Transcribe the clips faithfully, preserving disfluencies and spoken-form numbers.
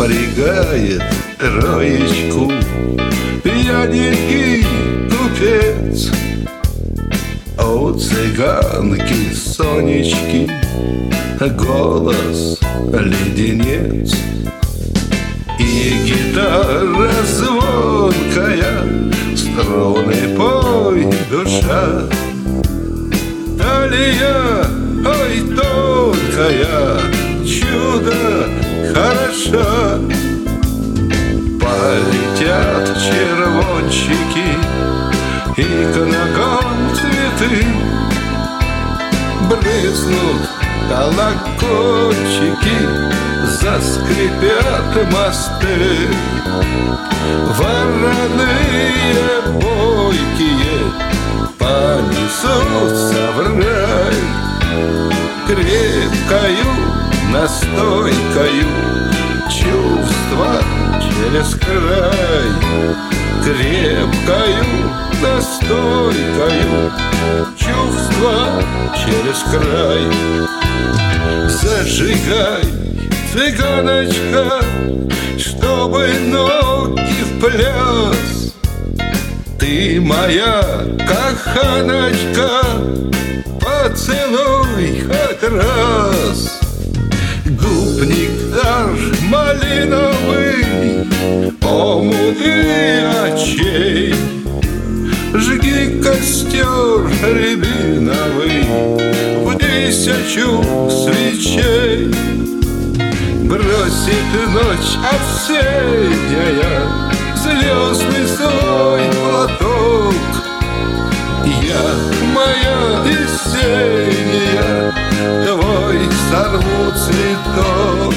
запрягает троечку. Я дикий купец, а у цыганки Сонечки голос леденец. И гитара звонкая, струны пой, душа. Талия, ой, тонкая, чудо хороша. Полетят червончики и к ногам цветы, брызнут колокольчики, заскрипят мосты. Вороные бойкие понесутся в рай, крепкою настойкою чувства через край, крепкою настойкою чувства через край. Зажигай, цыганочка, чтобы ноги в пляс. Ты моя коханочка, поцелуй хоть раз. Губник наш малиновый, омуты очей, жги костер рябиновый в тысячу свечей. Бросит ночь осенняя звездный свой платок. Я, моя весенняя, твой сорву цветок.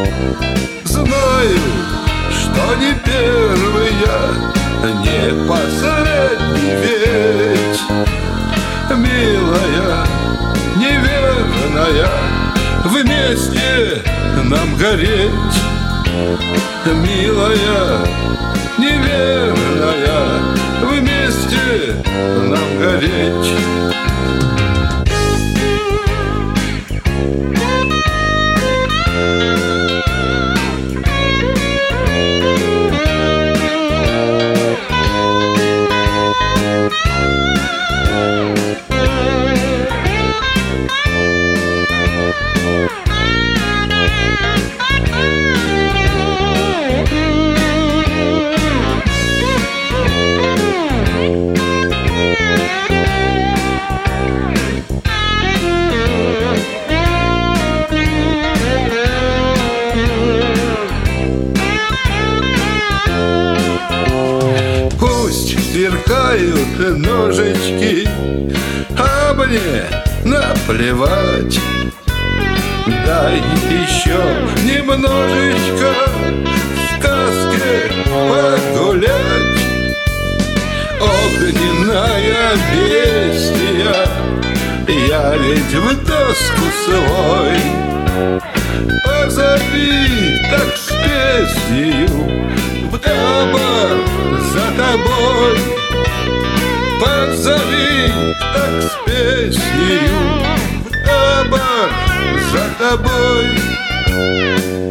Знаю, что не первый я, не последний ведь. Милая, неверная, вместе нам гореть. Милая, неверная, вместе нам гореть. Сверкают ножички, а мне наплевать. Дай еще немножечко в сказке погулять. Огненная бестия, я ведь в доску свой. Позови так с песнею в табор за тобой. Позови так с песнею в табор за тобой.